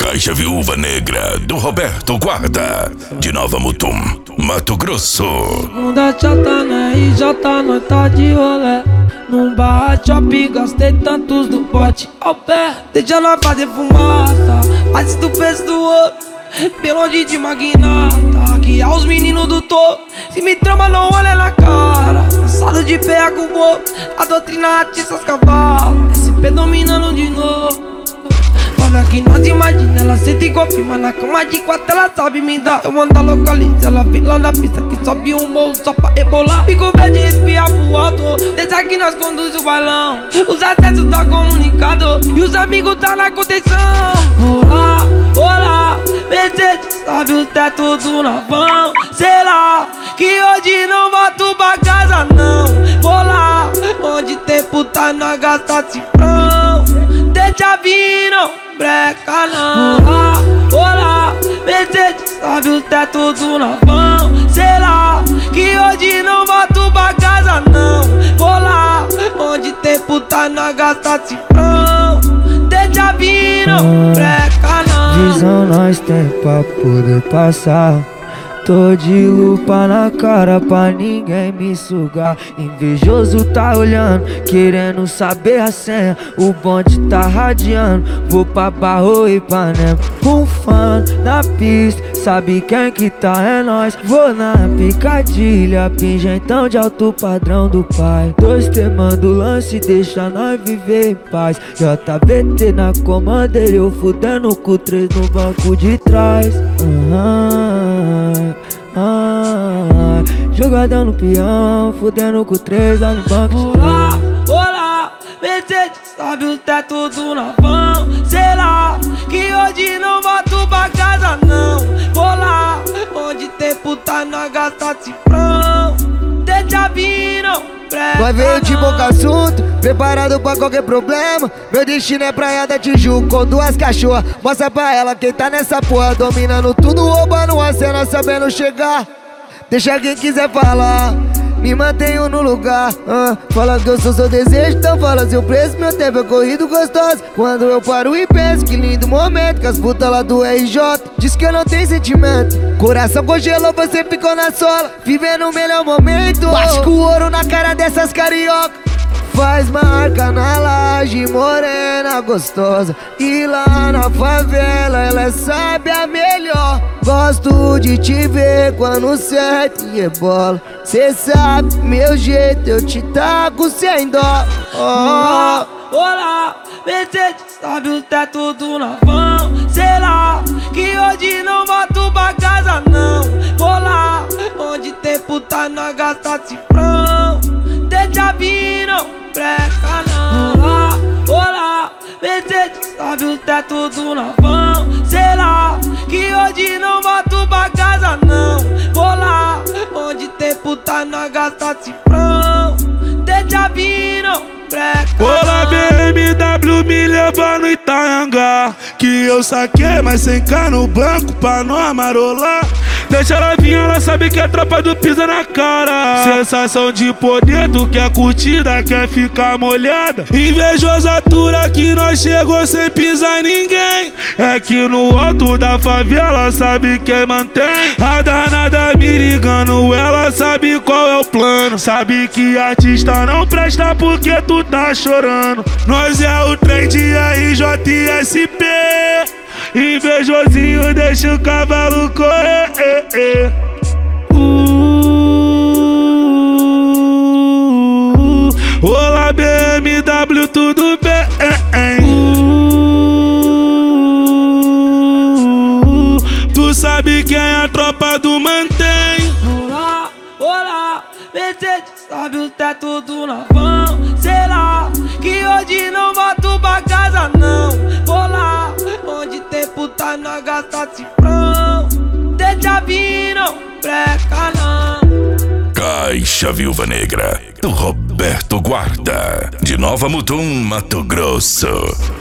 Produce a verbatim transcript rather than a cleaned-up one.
Caixa Viúva Negra, do Roberto Guarda, de Nova Mutum, Mato Grosso. Segunda já tá na R J, nós tá de rolé. Num bar shop, gastei tantos do pote ao pé. Deixa nós fazer fumaça, mas do preço do outro, pelo longe de magnata, que aos meninos do topo. Se me trama, não olha na cara. Cansado de pé com o bobo, a doutrina atiça os cavalos. S P dominando de novo. Olha que nós imagina, ela senta e confirma na cama de quatro, ela sabe me dar. Eu mando a localiza, ela vem lá na pista que sobe um morro só pra rebolar. Fico verde de espiar pro alto, desde aqui nós conduz o bailão. Os acessos tá comunicado e os amigos tá na contenção. Olá, olá, Mercedes, sabe o teto do navão. Sei lá, que hoje não volto pra casa não. Vou lá, onde tempo tá na gasta cifrão. Deixa vir, não breca não. Olá, olá, Mercedes, sabe o teto do navão. Sei lá, que hoje não volto pra casa não. Vou lá, onde tempo tá na gasta cifrão. Deixa vir, não breca não. Visão nós tem pra poder passar. Tô de lupa na cara pra ninguém me sugar. Invejoso tá olhando, querendo saber a senha. O bonde tá radiando, vou pra Barro e Ipanema. Um fã na pista, sabe quem que tá, é nós. Vou na picadilha, pingentão de alto padrão do pai. Dois temando lance, deixa nós viver em paz. J V T na comanda, eu fudendo com três no banco de trás. Uhum. Ah, jogadão no peão, fudendo com três lá no banco. Olá, olá, Mercedes, sabe o teto do navão. Sei lá, que hoje não volto pra casa não. Vou lá, onde tempo tá na gasta cifrão. Deixa vir, não breca. Vai veio de boca assunto, preparado pra qualquer problema. Meu destino é praia da Tijuca com duas cachorras. Mostra pra ela quem tá nessa porra, dominando tudo, roubando a cena, sabendo chegar. Deixa quem quiser falar, me mantenho no lugar. uh, Fala que eu sou seu desejo, então fala seu preço. Meu tempo é corrido gostoso. Quando eu paro e penso, que lindo momento. Que as putas lá do R J diz que eu não tenho sentimento. Coração congelou, você ficou na sola, vivendo o melhor momento. Bate com o ouro na cara dessas carioca. Faz marca na laje, morena gostosa. E lá na favela ela sabe a melhor. Gosto de te ver quando certo e rebola. Cê sabe meu jeito, eu te taco sem dó. Olá, olá, Mercedes, sabe o teto do navão. Sei lá, que hoje não volto pra casa não. Vou lá, onde tempo tá na gasta cifrão. Deixa vir, não breca não. Olá, olá, Mercedes, sabe o teto do navão. Sei lá, que hoje não volto pra casa não. Vou lá, onde tempo tá na gasta cifrão. Deixa vir, não breca não. Olá, B M W me leva no Itanhangá, que eu saquei, mas sem cá no banco pra não amarolar. Deixa ela vir, ela sabe que é tropa do pisa na cara. Sensação de poder, tu quer curtida, quer ficar molhada. Invejosa atura que nós chegou sem pisar ninguém. É que no alto da favela sabe quem mantém. A danada me ligando, ela sabe qual é o plano. Sabe que artista não presta porque tu tá chorando. Nós é o trem de R J S P. Invejosinho deixa o cavalo correr. eh, eh. uh, Olá, B M W, tudo bem? Uh, Tu sabe quem é a tropa do mantém. Olá, olá, Mercedes, sabe o teto do navão. Sei lá, que hoje não volto pra casa não. Vou lá, onde tempo tá na gasta cifrão. Deixa vir, não breca não. Caixa Viúva Negra, do Roberto Guarda, de Nova Mutum, Mato Grosso.